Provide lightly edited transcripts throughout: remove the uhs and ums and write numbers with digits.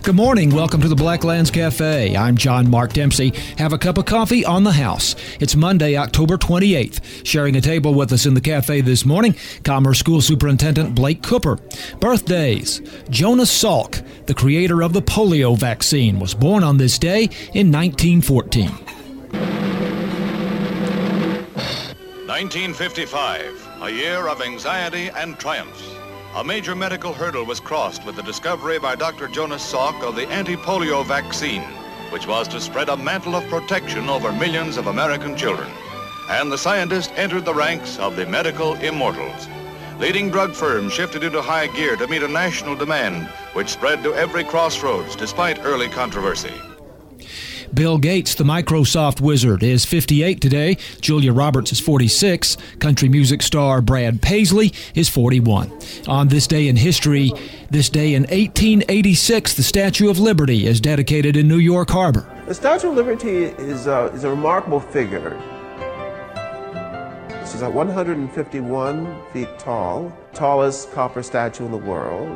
Good morning. Welcome to the Blacklands Cafe. I'm John Mark Dempsey. Have a cup of coffee on the house. It's Monday, October 28th. Sharing a table with us in the cafe this morning, Commerce School Superintendent Blake Cooper. Birthdays. Jonas Salk, the creator of the polio vaccine, was born on this day in 1914. 1955, a year of anxiety and triumph. A major medical hurdle was crossed with the discovery by Dr. Jonas Salk of the anti-polio vaccine, which was to spread a mantle of protection over millions of American children. And the scientist entered the ranks of the medical immortals. Leading drug firms shifted into high gear to meet a national demand, which spread to every crossroads despite early controversy. Bill Gates, the Microsoft wizard, is 58 today. Julia Roberts is 46. Country music star Brad Paisley is 41. On this day in history, this day in 1886, the Statue of Liberty is dedicated in New York Harbor. The Statue of Liberty is a remarkable figure. She's 151 feet tall, tallest copper statue in the world.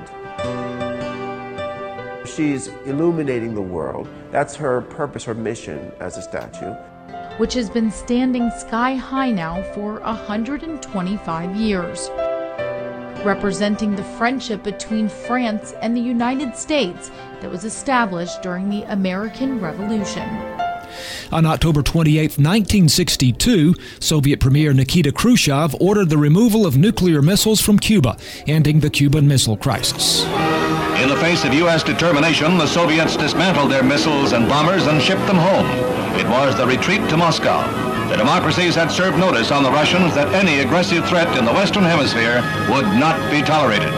She's illuminating the world. That's her purpose, her mission as a statue. Which has been standing sky high now for 125 years, representing the friendship between France and the United States that was established during the American Revolution. On October 28, 1962, Soviet Premier Nikita Khrushchev ordered the removal of nuclear missiles from Cuba, ending the Cuban Missile Crisis. In the face of U.S. determination, the Soviets dismantled their missiles and bombers and shipped them home. It was the retreat to Moscow. The democracies had served notice on the Russians that any aggressive threat in the Western Hemisphere would not be tolerated.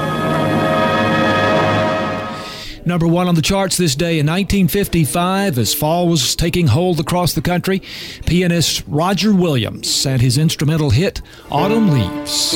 Number one on the charts this day in 1955, as fall was taking hold across the country, pianist Roger Williams and his instrumental hit, Autumn Leaves.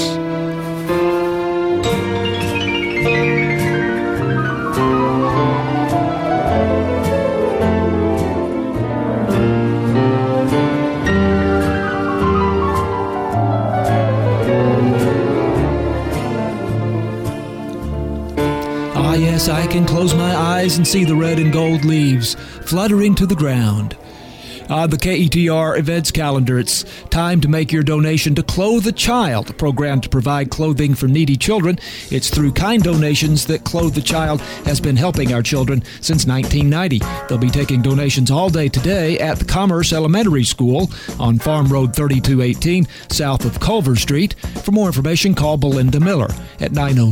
Ah, yes, I can close my eyes and see the red and gold leaves fluttering to the ground. On the KETR events calendar, it's time to make your donation to Clothe a Child, a program to provide clothing for needy children. It's through kind donations that Clothe a Child has been helping our children since 1990. They'll be taking donations all day today at the Commerce Elementary School on Farm Road 3218, south of Culver Street. For more information, call Belinda Miller at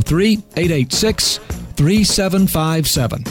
903-886-3757,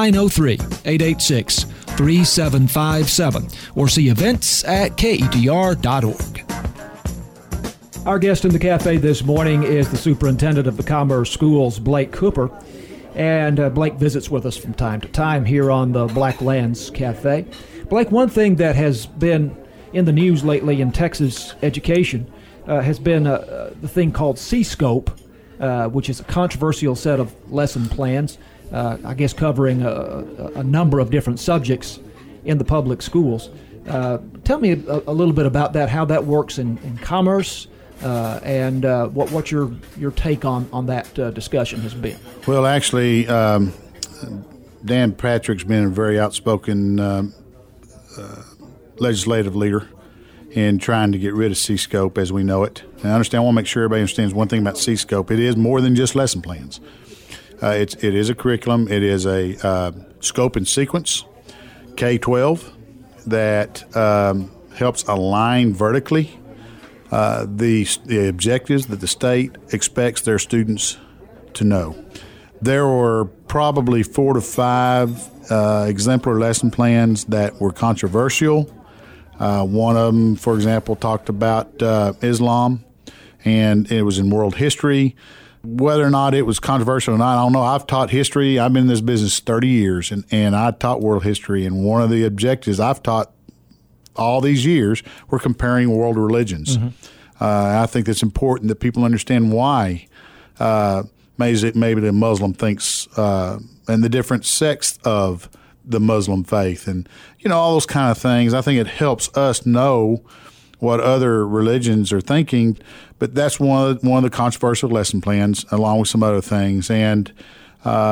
903-886-3757, or see events at KETR.org. Our guest in the cafe this morning is the superintendent of the Commerce Schools, Blake Cooper. And Blake visits with us from time to time here on the Blacklands Cafe. Blake, one thing that has been in the news lately in Texas education has been the thing called C-Scope, which is a controversial set of lesson plans, I guess covering a number of different subjects in the public schools. Tell me a little bit about that, how that works in commerce, and what your take on that discussion has been. Well, actually, Dan Patrick's been a very outspoken legislative leader in trying to get rid of C-Scope as we know it. And I want to make sure everybody understands one thing about C-Scope. It is more than just lesson plans. It is a curriculum. It is a scope and sequence, K-12, that helps align vertically the objectives that the state expects their students to know. There were probably 4 to 5 exemplary lesson plans that were controversial. One of them, for example, talked about Islam, and it was in world history. Whether or not it was controversial or not, I don't know. I've taught history. I've been in this business 30 years, and I taught world history, and one of the objectives I've taught all these years were comparing world religions. Mm-hmm. I think it's important that people understand why maybe the Muslim thinks and the different sects of the Muslim faith and, all those kind of things. I think it helps us know what other religions are thinking, but that's one of the controversial lesson plans along with some other things. And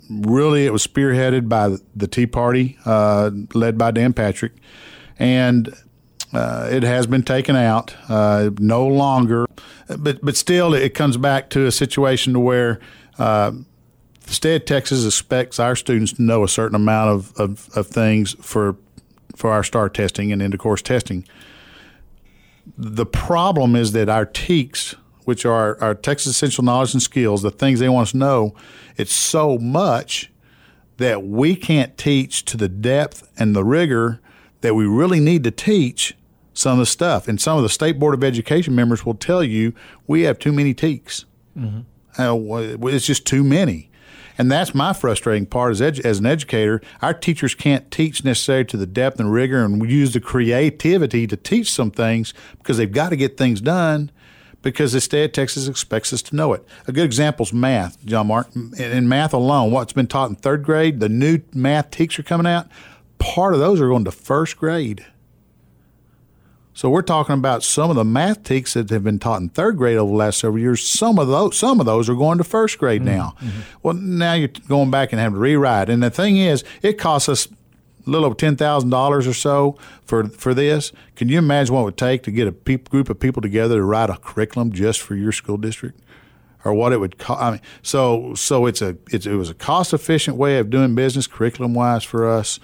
really, it was spearheaded by the Tea Party, led by Dan Patrick, and it has been taken out, no longer. But still, it comes back to a situation to where the state of Texas expects our students to know a certain amount of things for our STAR testing and end-of-course testing. The problem is that our TEKS, which are our Texas Essential Knowledge and Skills, the things they want us to know, it's so much that we can't teach to the depth and the rigor that we really need to teach some of the stuff. And some of the State Board of Education members will tell you we have too many TEKS. Mm-hmm. It's just too many. And that's my frustrating part as an educator. Our teachers can't teach necessarily to the depth and rigor, and we use the creativity to teach some things because they've got to get things done because the state of Texas expects us to know it. A good example is math, John Mark. In math alone, what's been taught in third grade, the new math TEKS are coming out, part of those are going to first grade. So we're talking about some of the math TEKS that have been taught in third grade over the last several years. Some of those are going to first grade now. Mm-hmm. Well, now you're going back and having to rewrite. And the thing is, it costs us a little over $10,000 or so for this. Can you imagine what it would take to get a group of people together to write a curriculum just for your school district, or what it would cost? I mean, so it was a cost efficient way of doing business curriculum wise for us.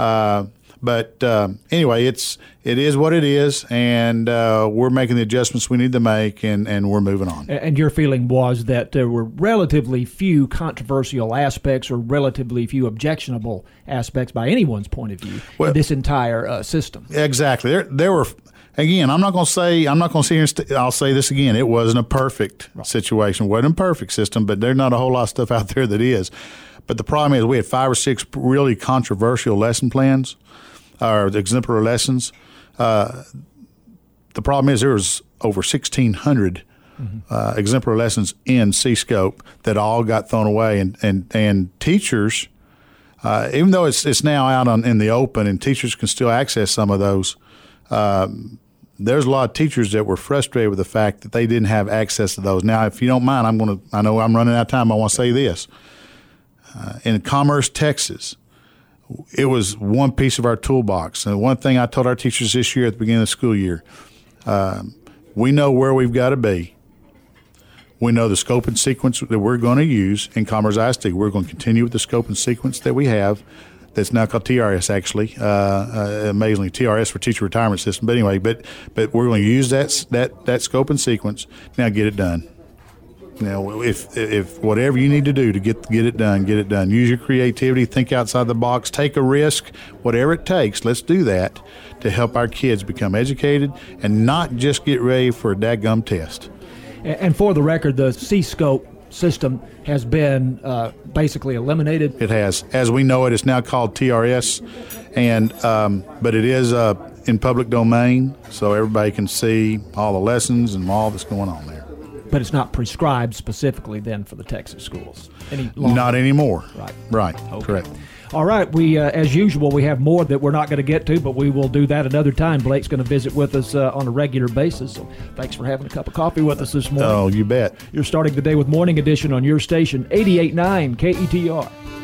But anyway, it is what it is, and we're making the adjustments we need to make, and we're moving on. And your feeling was that there were relatively few controversial aspects or relatively few objectionable aspects by anyone's point of view in this entire system. Exactly. There were. Again, I'm not going to sit here and I'll say this again. It wasn't a perfect situation. It wasn't a perfect system, but there's not a whole lot of stuff out there that is. But the problem is we had 5 or 6 really controversial lesson plans, or exemplary lessons. The problem is there was over 1,600 exemplary lessons in C-Scope that all got thrown away, and teachers, even though it's now out in the open and teachers can still access some of those, there's a lot of teachers that were frustrated with the fact that they didn't have access to those. Now, if you don't mind, I know I'm running out of time. I want to say this. In Commerce, Texas, it was one piece of our toolbox. And one thing I told our teachers this year at the beginning of the school year, we know where we've got to be. We know the scope and sequence that we're going to use in Commerce ISD. We're going to continue with the scope and sequence that we have. That's now called TRS, actually. Amazingly, TRS for Teacher Retirement System. But anyway, but we're going to use that scope and sequence. Now get it done. Now, if whatever you need to do to get it done, get it done. Use your creativity, think outside the box, take a risk, whatever it takes. Let's do that to help our kids become educated and not just get ready for a dadgum test. And for the record, the C-Scope system has been basically eliminated. It has. As we know it, it's now called TRS, and but it is in public domain, so everybody can see all the lessons and all that's going on there. But it's not prescribed specifically then for the Texas schools any longer. Not anymore. Right. Okay. Correct. All right. We, as usual, we have more that we're not going to get to, but we will do that another time. Blake's going to visit with us on a regular basis. So thanks for having a cup of coffee with us this morning. Oh, you bet. You're starting the day with Morning Edition on your station, 88.9 KETR.